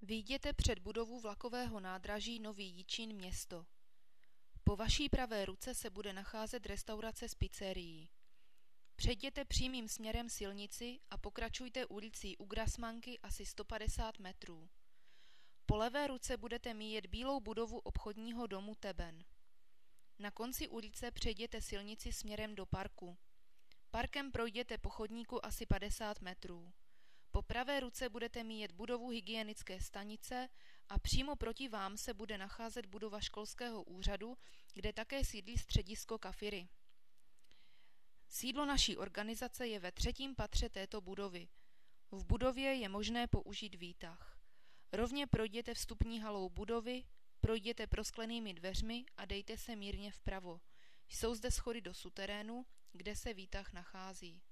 Vyjděte před budovu vlakového nádraží Nový Jičín město. Po vaší pravé ruce se bude nacházet restaurace s pizzerií. Přejděte přímým směrem silnici a pokračujte ulicí U Grasmanky asi 150 metrů. Po levé ruce budete míjet bílou budovu obchodního domu Teben. Na konci ulice přejděte silnici směrem do parku. Parkem projděte po chodníku asi 50 metrů. Po pravé ruce budete míjet budovu hygienické stanice a přímo proti vám se bude nacházet budova školského úřadu, kde také sídlí středisko Kafiry. Sídlo naší organizace je ve 3. patře této budovy. V budově je možné použít výtah. Rovně projděte vstupní halou budovy, projděte prosklenými dveřmi a dejte se mírně vpravo. Jsou zde schody do suterénu, kde se výtah nachází.